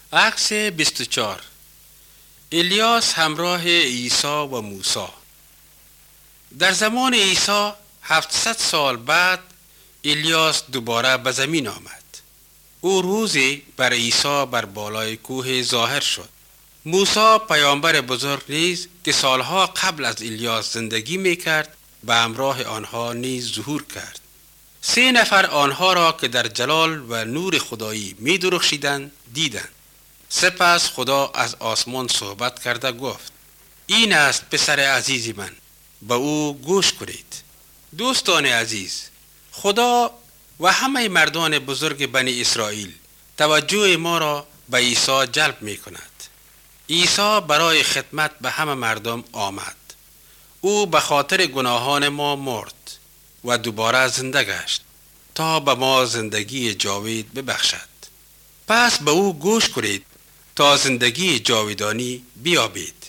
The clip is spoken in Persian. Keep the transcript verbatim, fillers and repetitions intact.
عکس بیست و چهار. الیاس همراه عیسی و موسی. در زمان عیسی هفتصد سال بعد الیاس دوباره به زمین آمد. او روزی بر عیسی بر بالای کوه ظاهر شد. موسی پیامبر بزرگ نیز که سالها قبل از الیاس زندگی میکرد به همراه آنها نیز ظهور کرد. سه نفر آنها را که در جلال و نور خدایی می درخشیدند دیدند. سپس خدا از آسمان صحبت کرده گفت: این است پسر عزیز من، به او گوش کنید. دوستان عزیز، خدا و همه مردان بزرگ بنی اسرائیل توجه ما را به عیسی جلب می کند. عیسی برای خدمت به همه مردم آمد. او به خاطر گناهان ما مرد و دوباره زنده گشت تا به ما زندگی جاوید ببخشد. پس به او گوش کنید تا زندگی جاودانی بیابید.